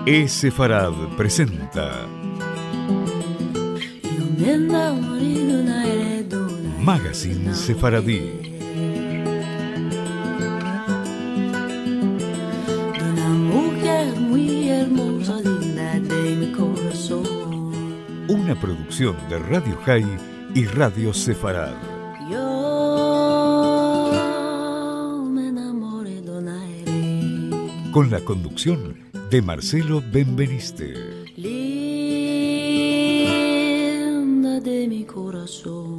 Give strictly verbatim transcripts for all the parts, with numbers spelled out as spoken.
E-Sefarad presenta Magazine Sefaradí. Una producción de Radio High y Radio Sefarad. Con la conducción de Marcelo Benveniste. Linda de mi corazón.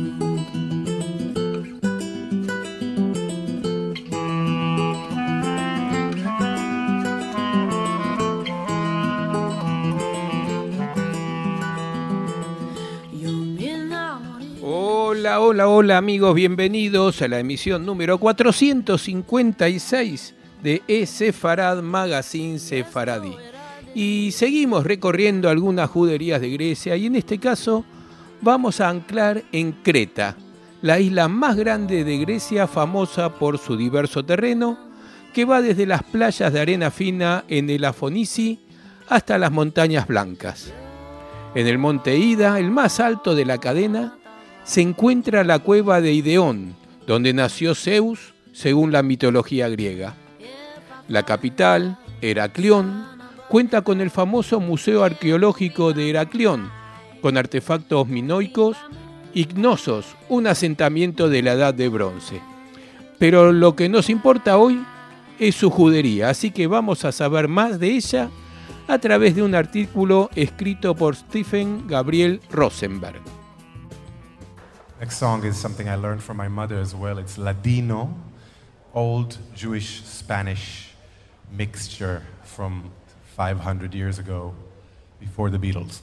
Hola, hola, hola amigos, bienvenidos a la emisión número cuatrocientos cincuenta y seis de E-Sefarad Magazine Sefaradí. Y seguimos recorriendo algunas juderías de Grecia y en este caso vamos a anclar en Creta, la isla más grande de Grecia, famosa por su diverso terreno, que va desde las playas de arena fina en el Afonisi hasta las montañas blancas. En el monte Ida, el más alto de la cadena, se encuentra la cueva de Ideón, donde nació Zeus, según la mitología griega. La capital, Heraclión, cuenta con el famoso Museo Arqueológico de Heraclión, con artefactos minoicos y gnosos, un asentamiento de la Edad de Bronce. Pero lo que nos importa hoy es su judería, así que vamos a saber más de ella a través de un artículo escrito por Stephen Gabriel Rosenberg. Next song is something I learned from my mother as well. It's Ladino, old Jewish Spanish mixture from five hundred years ago, before the Beatles.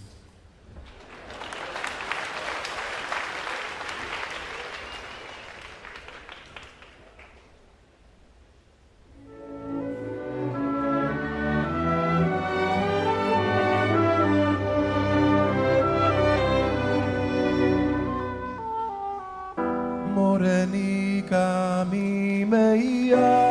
Morenica mi meia.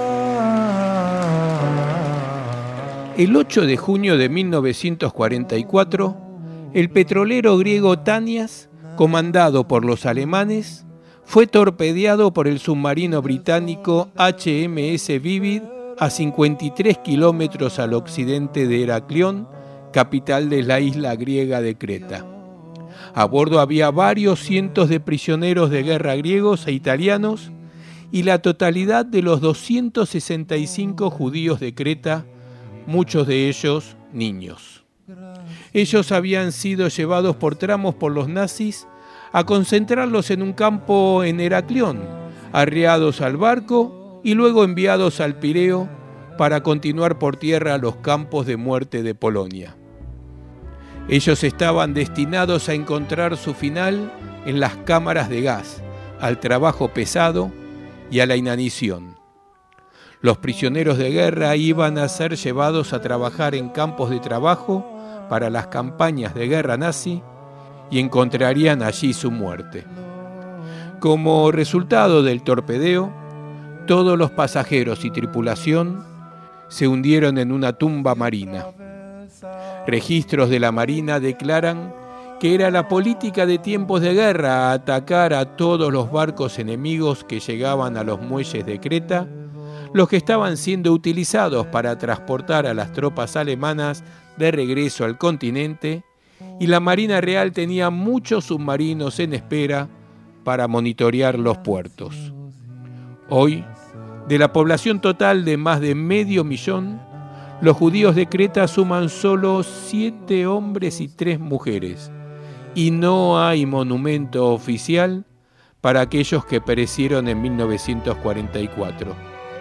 El ocho de junio de mil novecientos cuarenta y cuatro, el petrolero griego Tanias, comandado por los alemanes, fue torpedeado por el submarino británico H M S Vivid a cincuenta y tres kilómetros al occidente de Heraclión, capital de la isla griega de Creta. A bordo había varios cientos de prisioneros de guerra griegos e italianos y la totalidad de los doscientos sesenta y cinco judíos de Creta, muchos de ellos niños. Ellos habían sido llevados por tramos por los nazis a concentrarlos en un campo en Heraclión, arriados al barco y luego enviados al Pireo para continuar por tierra a los campos de muerte de Polonia. Ellos estaban destinados a encontrar su final en las cámaras de gas, al trabajo pesado y a la inanición. Los prisioneros de guerra iban a ser llevados a trabajar en campos de trabajo para las campañas de guerra nazi y encontrarían allí su muerte. Como resultado del torpedeo, todos los pasajeros y tripulación se hundieron en una tumba marina. Registros de la Marina declaran que era la política de tiempos de guerra atacar a todos los barcos enemigos que llegaban a los muelles de Creta, los que estaban siendo utilizados para transportar a las tropas alemanas de regreso al continente, y la Marina Real tenía muchos submarinos en espera para monitorear los puertos. Hoy, de la población total de más de medio millón, los judíos de Creta suman solo siete hombres y tres mujeres, y no hay monumento oficial para aquellos que perecieron en mil novecientos cuarenta y cuatro.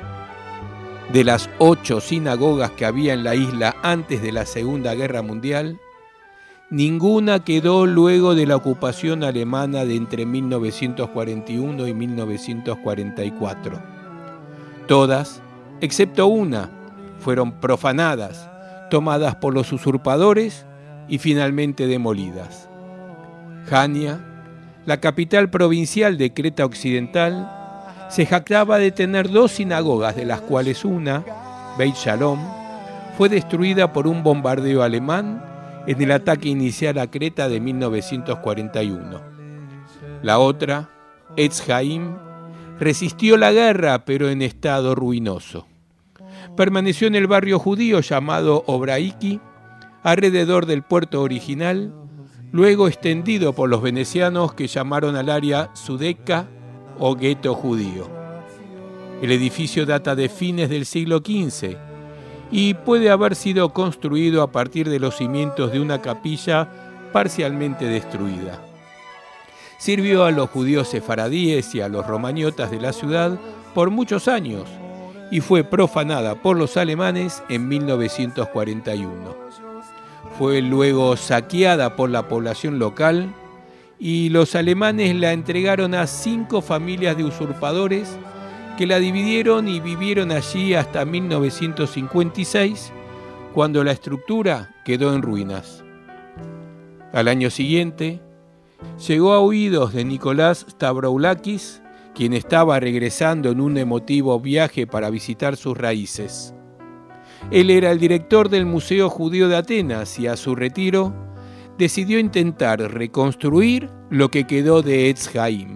De las ocho sinagogas que había en la isla antes de la Segunda Guerra Mundial, ninguna quedó luego de la ocupación alemana de entre mil novecientos cuarenta y uno y mil novecientos cuarenta y cuatro. Todas, excepto una, fueron profanadas, tomadas por los usurpadores y finalmente demolidas. Jania, la capital provincial de Creta Occidental, se jactaba de tener dos sinagogas, de las cuales una, Beit Shalom, fue destruida por un bombardeo alemán en el ataque inicial a Creta de mil novecientos cuarenta y uno. La otra, Etz Haim, resistió la guerra, pero en estado ruinoso. Permaneció en el barrio judío llamado Obraiki, alrededor del puerto original, luego extendido por los venecianos que llamaron al área Sudeca o gueto judío. El edificio data de fines del siglo quince y puede haber sido construido a partir de los cimientos de una capilla parcialmente destruida. Sirvió a los judíos sefaradíes y a los romañotas de la ciudad por muchos años y fue profanada por los alemanes en mil novecientos cuarenta y uno. Fue luego saqueada por la población local y los alemanes la entregaron a cinco familias de usurpadores que la dividieron y vivieron allí hasta mil novecientos cincuenta y seis, cuando la estructura quedó en ruinas. Al año siguiente, llegó a oídos de Nicolás Stavroulakis, quien estaba regresando en un emotivo viaje para visitar sus raíces. Él era el director del Museo Judío de Atenas y a su retiro decidió intentar reconstruir lo que quedó de Etz Haim.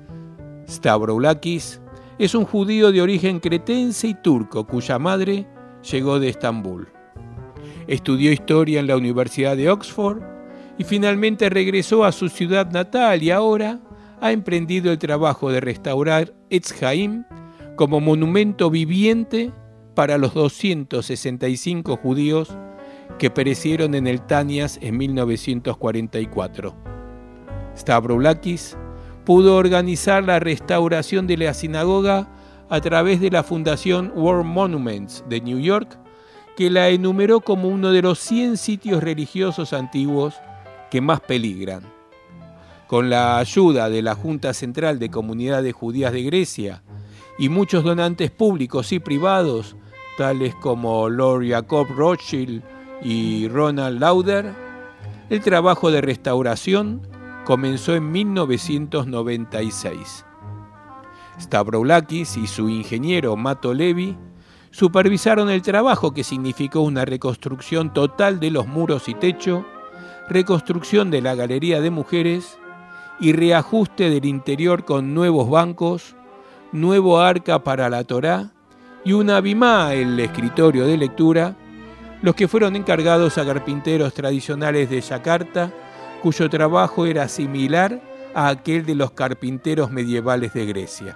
Stavroulakis es un judío de origen cretense y turco cuya madre llegó de Estambul. Estudió historia en la Universidad de Oxford y finalmente regresó a su ciudad natal y ahora ha emprendido el trabajo de restaurar Etz Haim como monumento viviente para los doscientos sesenta y cinco judíos que perecieron en el Tanias en mil novecientos cuarenta y cuatro. Stavroulakis pudo organizar la restauración de la sinagoga a través de la Fundación War Monuments de New York, que la enumeró como uno de los cien sitios religiosos antiguos que más peligran. Con la ayuda de la Junta Central de Comunidades Judías de Grecia y muchos donantes públicos y privados, tales como Lord Jacob Rothschild y Ronald Lauder, el trabajo de restauración comenzó en mil novecientos noventa y seis. Stavroulakis y su ingeniero Mato Levi supervisaron el trabajo, que significó una reconstrucción total de los muros y techo, reconstrucción de la galería de mujeres y reajuste del interior con nuevos bancos, nuevo arca para la Torá y una bimá, el escritorio de lectura, los que fueron encargados a carpinteros tradicionales de Yakarta, cuyo trabajo era similar a aquel de los carpinteros medievales de Grecia.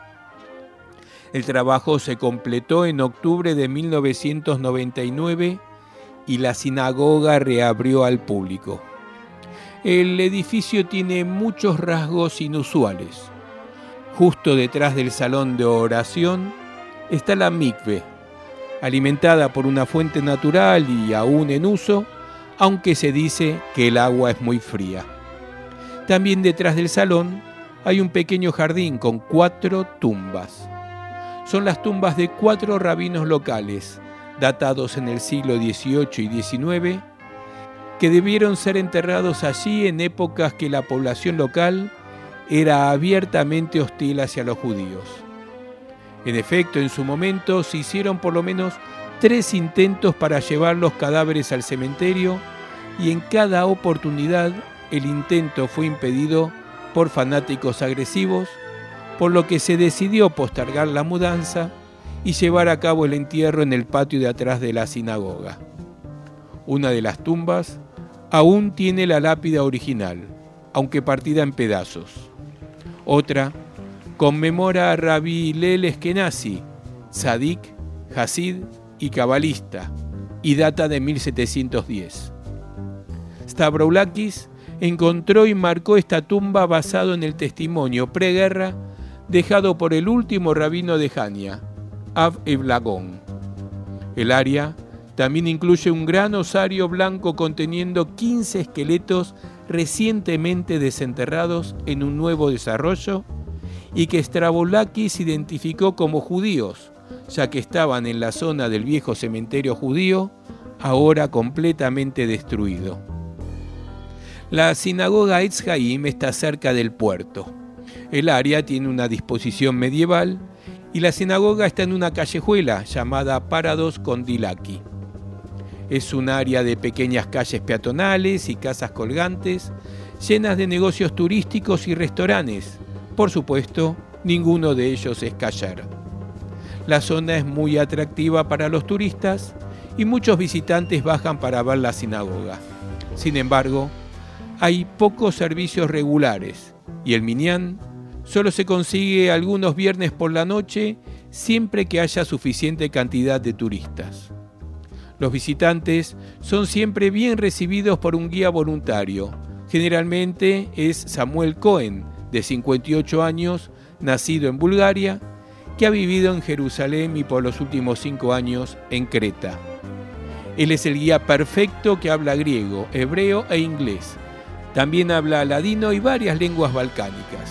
El trabajo se completó en octubre de mil novecientos noventa y nueve y la sinagoga reabrió al público. El edificio tiene muchos rasgos inusuales. Justo detrás del salón de oración está la mikve, alimentada por una fuente natural y aún en uso, aunque se dice que el agua es muy fría. También detrás del salón hay un pequeño jardín con cuatro tumbas. Son las tumbas de cuatro rabinos locales, datados en el siglo dieciocho y diecinueve, que debieron ser enterrados allí en épocas que la población local era abiertamente hostil hacia los judíos. En efecto, en su momento se hicieron por lo menos tres intentos para llevar los cadáveres al cementerio y en cada oportunidad el intento fue impedido por fanáticos agresivos, por lo que se decidió postergar la mudanza y llevar a cabo el entierro en el patio de atrás de la sinagoga. Una de las tumbas aún tiene la lápida original, aunque partida en pedazos. Otra conmemora a Rabbi Hillel Eskenazi, tzadik, hasid y cabalista, y data de mil setecientos diez. Stavroulakis encontró y marcó esta tumba basado en el testimonio preguerra dejado por el último rabino de Hania, Av Evlagón. El área también incluye un gran osario blanco conteniendo quince esqueletos recientemente desenterrados en un nuevo desarrollo y que Stavroulakis identificó como judíos, ya que estaban en la zona del viejo cementerio judío, ahora completamente destruido. La sinagoga Etz Haim está cerca del puerto. El área tiene una disposición medieval y la sinagoga está en una callejuela llamada Parados Kondilaki. Es un área de pequeñas calles peatonales y casas colgantes, llenas de negocios turísticos y restaurantes. Por supuesto, ninguno de ellos es kasher. La zona es muy atractiva para los turistas y muchos visitantes bajan para ver la sinagoga. Sin embargo, hay pocos servicios regulares y el minyan solo se consigue algunos viernes por la noche siempre que haya suficiente cantidad de turistas. Los visitantes son siempre bien recibidos por un guía voluntario. Generalmente es Samuel Cohen, de cincuenta y ocho años, nacido en Bulgaria, que ha vivido en Jerusalén y por los últimos cinco años en Creta. Él es el guía perfecto que habla griego, hebreo e inglés. También habla ladino y varias lenguas balcánicas.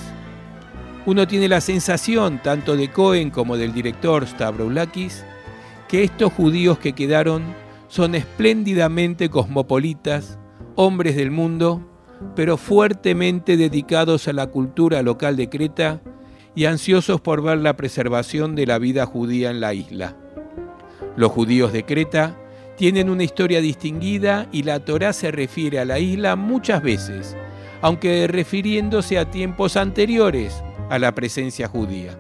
Uno tiene la sensación, tanto de Cohen como del director Stavroulakis, que estos judíos que quedaron son espléndidamente cosmopolitas, hombres del mundo, pero fuertemente dedicados a la cultura local de Creta y ansiosos por ver la preservación de la vida judía en la isla. Los judíos de Creta tienen una historia distinguida y la Torá se refiere a la isla muchas veces, aunque refiriéndose a tiempos anteriores a la presencia judía.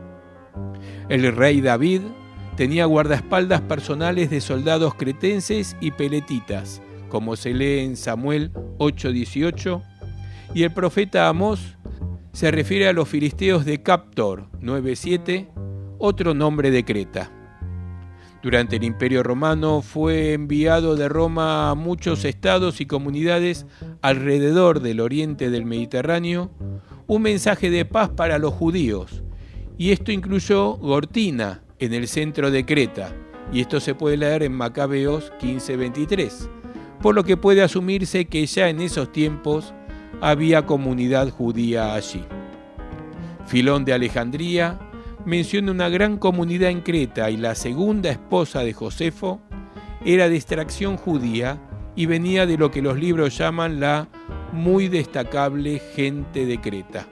El rey David tenía guardaespaldas personales de soldados cretenses y peletitas, como se lee en Samuel ocho dieciocho, y el profeta Amós se refiere a los filisteos de Captor nueve siete, otro nombre de Creta. Durante el Imperio Romano fue enviado de Roma a muchos estados y comunidades alrededor del oriente del Mediterráneo un mensaje de paz para los judíos, y esto incluyó Gortina, en el centro de Creta, y esto se puede leer en Macabeos quince veintitrés, por lo que puede asumirse que ya en esos tiempos había comunidad judía allí. Filón de Alejandría menciona una gran comunidad en Creta y la segunda esposa de Josefo era de extracción judía y venía de lo que los libros llaman la muy destacable gente de Creta.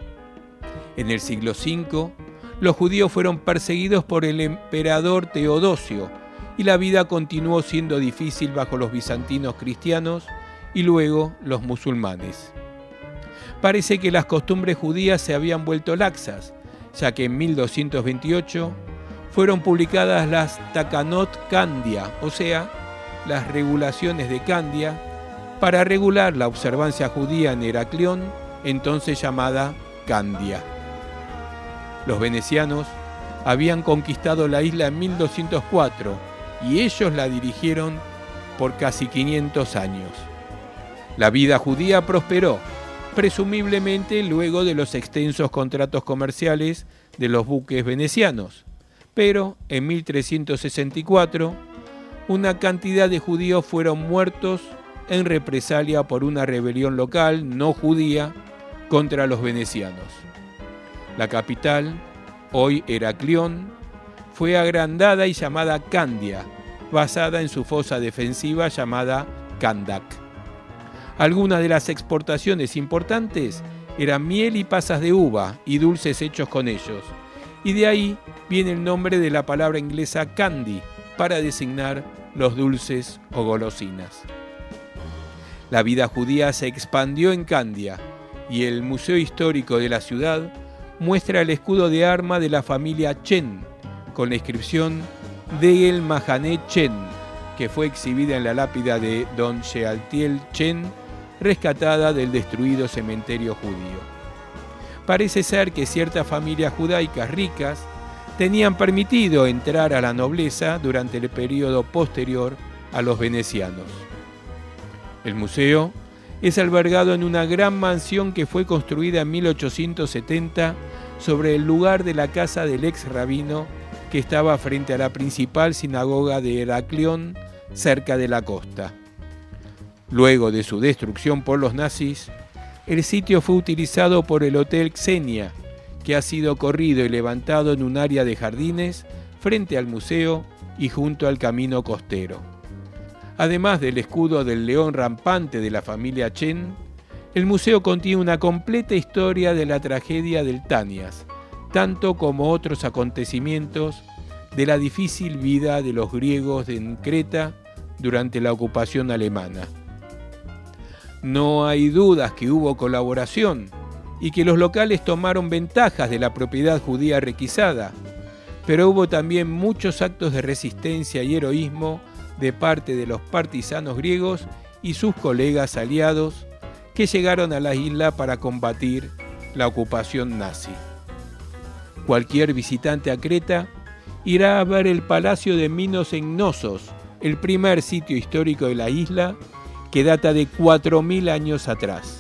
En el siglo cinco, los judíos fueron perseguidos por el emperador Teodosio y la vida continuó siendo difícil bajo los bizantinos cristianos y luego los musulmanes. Parece que las costumbres judías se habían vuelto laxas, ya que en mil doscientos veintiocho fueron publicadas las Takanot Candia, o sea, las regulaciones de Candia, para regular la observancia judía en Heraclión, entonces llamada Candia. Los venecianos habían conquistado la isla en mil doscientos cuatro y ellos la dirigieron por casi quinientos años. La vida judía prosperó, presumiblemente luego de los extensos contratos comerciales de los buques venecianos, pero en mil trescientos sesenta y cuatro una cantidad de judíos fueron muertos en represalia por una rebelión local no judía contra los venecianos. La capital, hoy Heraclión, fue agrandada y llamada Candia, basada en su fosa defensiva llamada Kandak. Algunas de las exportaciones importantes eran miel y pasas de uva y dulces hechos con ellos, y de ahí viene el nombre de la palabra inglesa candy para designar los dulces o golosinas. La vida judía se expandió en Candia y el Museo Histórico de la ciudad muestra el escudo de arma de la familia Chen con la inscripción Degel Mahané Chen, que fue exhibida en la lápida de Don Shealtiel Chen, rescatada del destruido cementerio judío. Parece ser que ciertas familias judaicas ricas tenían permitido entrar a la nobleza durante el periodo posterior a los venecianos. El museo es albergado en una gran mansión que fue construida en mil ochocientos setenta sobre el lugar de la casa del ex rabino que estaba frente a la principal sinagoga de Heraclión, cerca de la costa. Luego de su destrucción por los nazis, el sitio fue utilizado por el Hotel Xenia, que ha sido corrido y levantado en un área de jardines frente al museo y junto al camino costero. Además del escudo del león rampante de la familia Chen, el museo contiene una completa historia de la tragedia del Tanias, tanto como otros acontecimientos de la difícil vida de los griegos en Creta durante la ocupación alemana. No hay dudas que hubo colaboración y que los locales tomaron ventajas de la propiedad judía requisada, pero hubo también muchos actos de resistencia y heroísmo de parte de los partisanos griegos y sus colegas aliados que llegaron a la isla para combatir la ocupación nazi. Cualquier visitante a Creta irá a ver el Palacio de Minos en Knossos, el primer sitio histórico de la isla, que data de cuatro mil años atrás.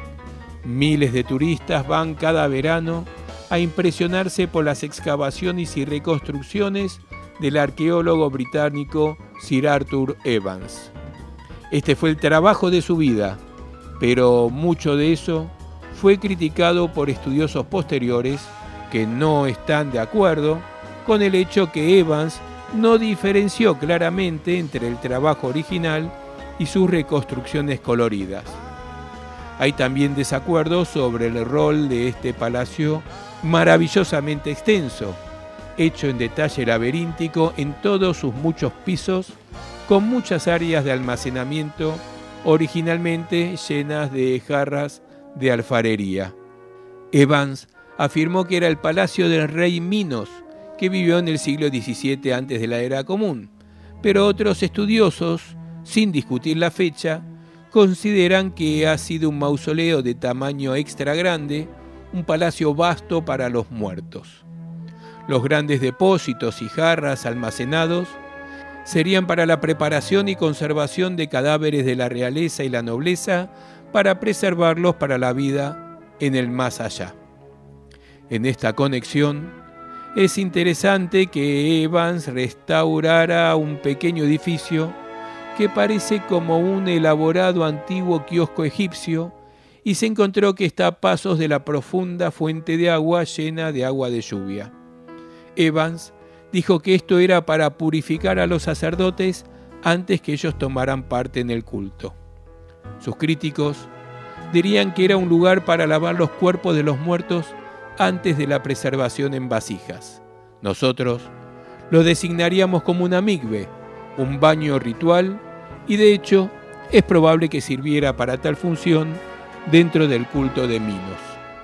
Miles de turistas van cada verano a impresionarse por las excavaciones y reconstrucciones del arqueólogo británico Sir Arthur Evans. Este fue el trabajo de su vida, pero mucho de eso fue criticado por estudiosos posteriores que no están de acuerdo con el hecho que Evans no diferenció claramente entre el trabajo original y sus reconstrucciones coloridas. Hay también desacuerdos sobre el rol de este palacio maravillosamente extenso, hecho en detalle laberíntico en todos sus muchos pisos, con muchas áreas de almacenamiento originalmente llenas de jarras de alfarería. Evans afirmó que era el palacio del rey Minos, que vivió en el siglo diecisiete antes de la Era Común, pero otros estudiosos, sin discutir la fecha, consideran que ha sido un mausoleo de tamaño extra grande, un palacio vasto para los muertos. Los grandes depósitos y jarras almacenados serían para la preparación y conservación de cadáveres de la realeza y la nobleza para preservarlos para la vida en el más allá. En esta conexión, es interesante que Evans restaurara un pequeño edificio que parece como un elaborado antiguo kiosco egipcio y se encontró que está a pasos de la profunda fuente de agua llena de agua de lluvia. Evans dijo que esto era para purificar a los sacerdotes antes que ellos tomaran parte en el culto. Sus críticos dirían que era un lugar para lavar los cuerpos de los muertos antes de la preservación en vasijas. Nosotros lo designaríamos como una mikve, un baño ritual, y de hecho es probable que sirviera para tal función dentro del culto de Minos.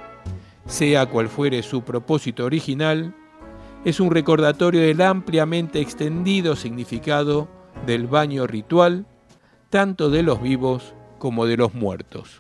Sea cual fuere su propósito original, es un recordatorio del ampliamente extendido significado del baño ritual, tanto de los vivos como de los muertos.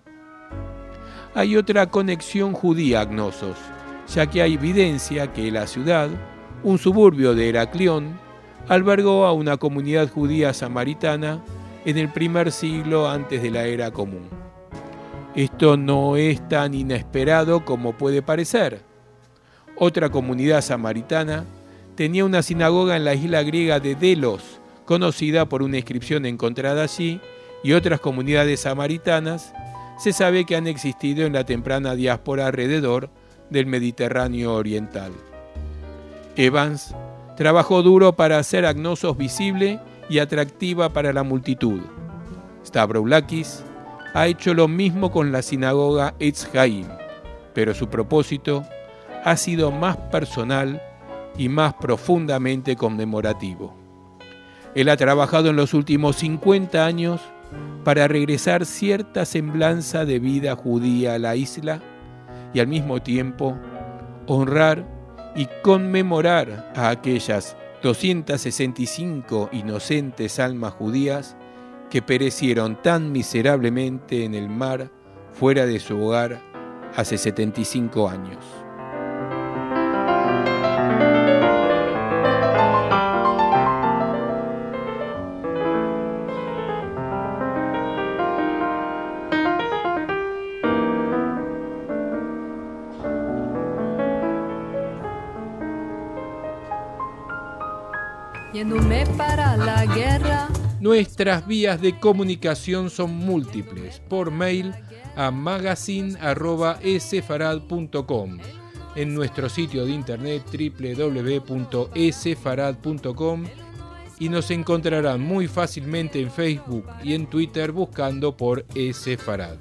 Hay otra conexión judía a Knossos, ya que hay evidencia que la ciudad, un suburbio de Heraclión, albergó a una comunidad judía samaritana en el primer siglo antes de la Era Común. Esto no es tan inesperado como puede parecer. Otra comunidad samaritana tenía una sinagoga en la isla griega de Delos, conocida por una inscripción encontrada allí, y otras comunidades samaritanas se sabe que han existido en la temprana diáspora alrededor del Mediterráneo oriental. Evans trabajó duro para hacer a Knossos visible y atractiva para la multitud. Stavroulakis ha hecho lo mismo con la sinagoga Etz Haim, pero su propósito ha sido más personal y más profundamente conmemorativo. Él ha trabajado en los últimos cincuenta años para regresar cierta semblanza de vida judía a la isla y al mismo tiempo honrar y conmemorar a aquellas doscientas sesenta y cinco inocentes almas judías que perecieron tan miserablemente en el mar fuera de su hogar hace setenta y cinco años. Yéndome para la guerra. Nuestras vías de comunicación son múltiples. Por mail a magazine arroba esfarad punto com, en nuestro sitio de internet doble u doble u doble u punto esfarad punto com, y nos encontrarán muy fácilmente en Facebook y en Twitter buscando por Esfarad.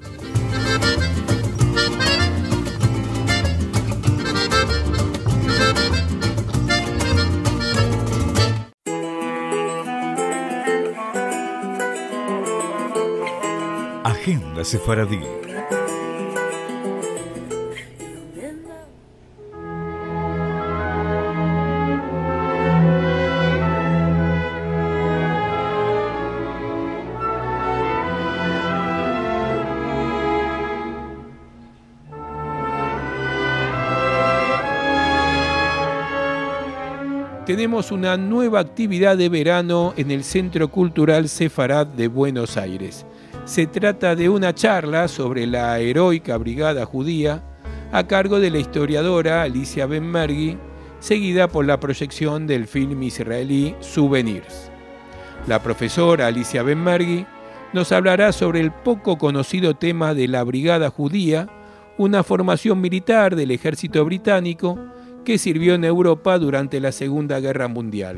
Brigada Sefaradí. Tenemos una nueva actividad de verano en el Centro Cultural Sefarad de Buenos Aires. Se trata de una charla sobre la heroica Brigada Judía a cargo de la historiadora Alicia Ben-Mergui, seguida por la proyección del film israelí Souvenirs. La profesora Alicia Ben-Mergui nos hablará sobre el poco conocido tema de la Brigada Judía, una formación militar del ejército británico que sirvió en Europa durante la Segunda Guerra Mundial.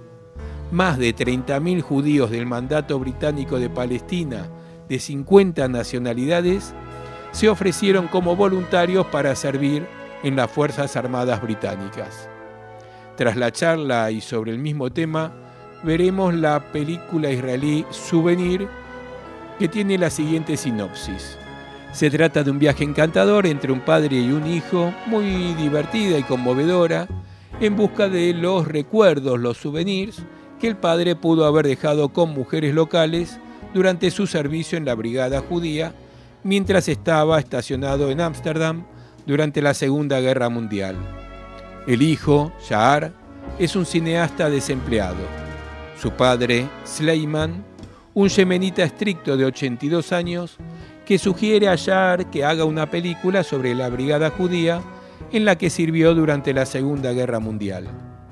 Más de treinta mil judíos del mandato británico de Palestina, de cincuenta nacionalidades, se ofrecieron como voluntarios para servir en las Fuerzas Armadas británicas. Tras la charla y sobre el mismo tema, veremos la película israelí Souvenir, que tiene la siguiente sinopsis. Se trata de un viaje encantador entre un padre y un hijo, muy divertida y conmovedora, en busca de los recuerdos, los souvenirs, que el padre pudo haber dejado con mujeres locales durante su servicio en la Brigada Judía, mientras estaba estacionado en Ámsterdam durante la Segunda Guerra Mundial. El hijo, Shahar, es un cineasta desempleado. Su padre, Sleiman, un yemenita estricto de ochenta y dos años, que sugiere a Shahar que haga una película sobre la Brigada Judía en la que sirvió durante la Segunda Guerra Mundial.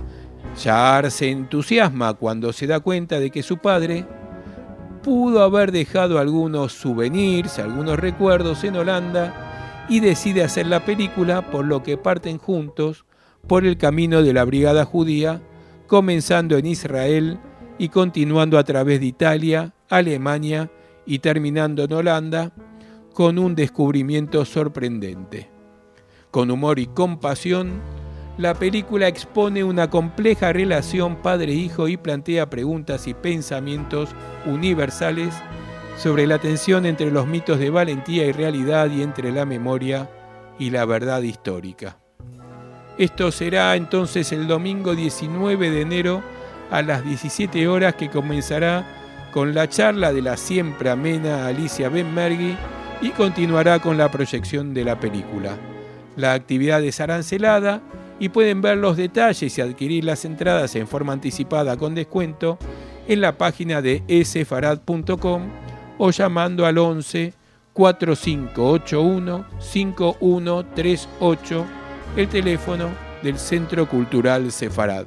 Shahar se entusiasma cuando se da cuenta de que su padre pudo haber dejado algunos souvenirs, algunos recuerdos en Holanda y decide hacer la película, por lo que parten juntos por el camino de la Brigada Judía, comenzando en Israel y continuando a través de Italia, Alemania y terminando en Holanda, con un descubrimiento sorprendente. Con humor y compasión, la película expone una compleja relación padre-hijo y plantea preguntas y pensamientos universales sobre la tensión entre los mitos de valentía y realidad y entre la memoria y la verdad histórica. Esto será entonces el domingo diecinueve de enero a las diecisiete horas, que comenzará con la charla de la siempre amena Alicia Ben-Mergui y continuará con la proyección de la película. La actividad es arancelada y pueden ver los detalles y adquirir las entradas en forma anticipada con descuento en la página de e sefarad punto com o llamando al once, cuatro cinco ocho uno, cinco uno tres ocho, el teléfono del Centro Cultural Sefarad.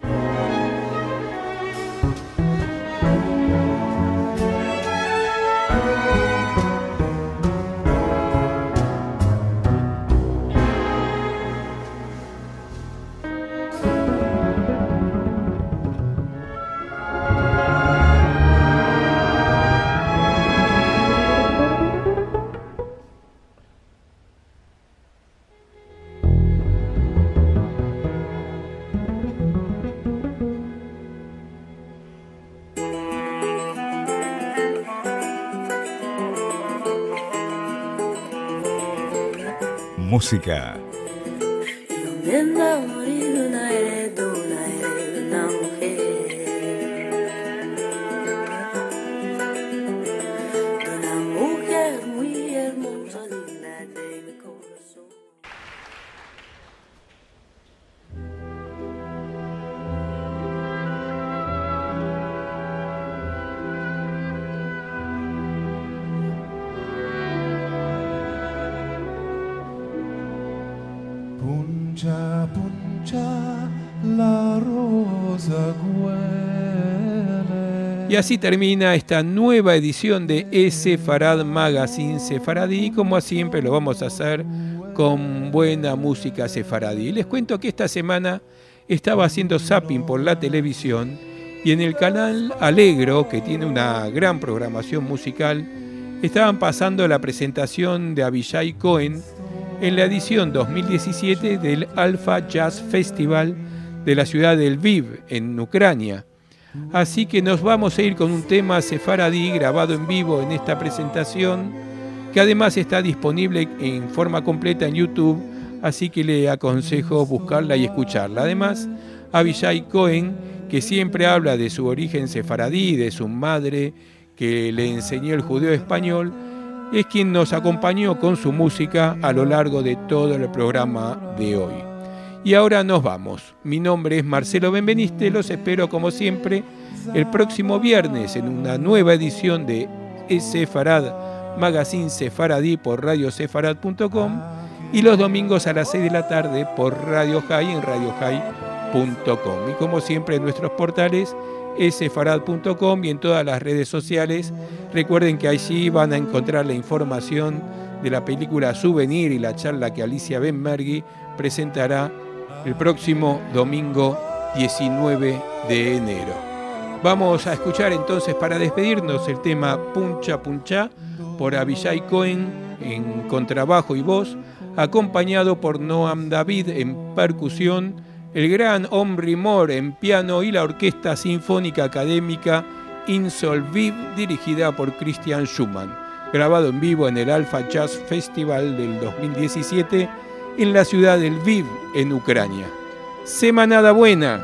Música. Puncha, puncha, la rosa huele. Y así termina esta nueva edición de E Sefarad Magazine Sefaradí, y como siempre lo vamos a hacer con buena música sefaradí. Les cuento que esta semana estaba haciendo zapping por la televisión y en el canal Alegro, que tiene una gran programación musical, estaban pasando la presentación de Avishai Cohen en la edición dos mil diecisiete del Alfa Jazz Festival de la ciudad de Lviv, en Ucrania. Así que nos vamos a ir con un tema sefaradí grabado en vivo en esta presentación, que además está disponible en forma completa en YouTube, así que le aconsejo buscarla y escucharla. Además, Avishai Cohen, que siempre habla de su origen sefaradí, de su madre que le enseñó el judeo español, es quien nos acompañó con su música a lo largo de todo el programa de hoy. Y ahora nos vamos. Mi nombre es Marcelo Benveniste, los espero como siempre el próximo viernes en una nueva edición de Sefarad Magazine Sefaradí por radio sefarad punto com y los domingos a las seis de la tarde por Radio High en radio high punto com. Y como siempre en nuestros portales sefarad punto com y en todas las redes sociales. Recuerden que allí van a encontrar la información de la película Souvenir y la charla que Alicia Benmergui presentará el próximo domingo diecinueve de enero. Vamos a escuchar entonces para despedirnos el tema Puncha Puncha por Avishai Cohen en contrabajo y voz, acompañado por Noam David en percusión, el gran Omri Mor en piano y la Orquesta Sinfónica Académica Insolviv dirigida por Christian Schumann, grabado en vivo en el Alpha Jazz Festival del dos mil diecisiete en la ciudad de Lviv, en Ucrania. Semanada buena.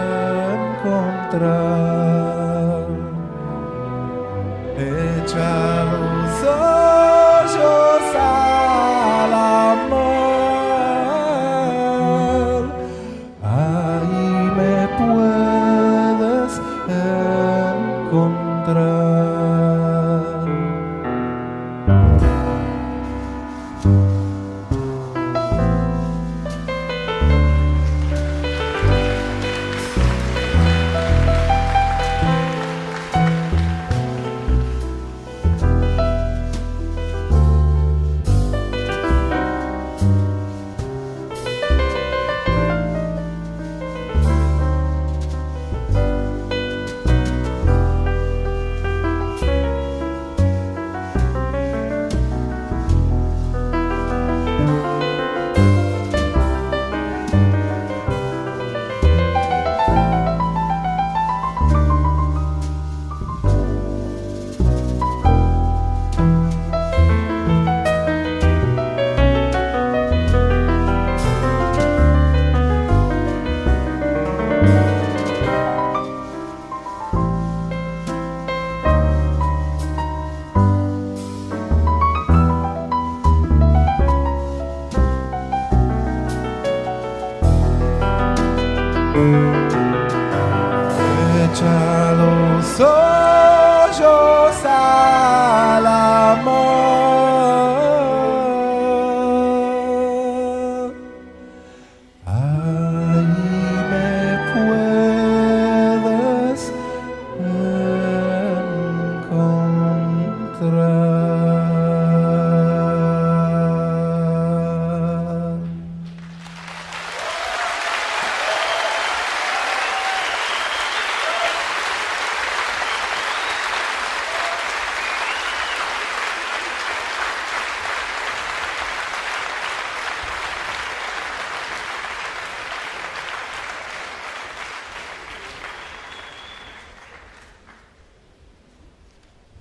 Echa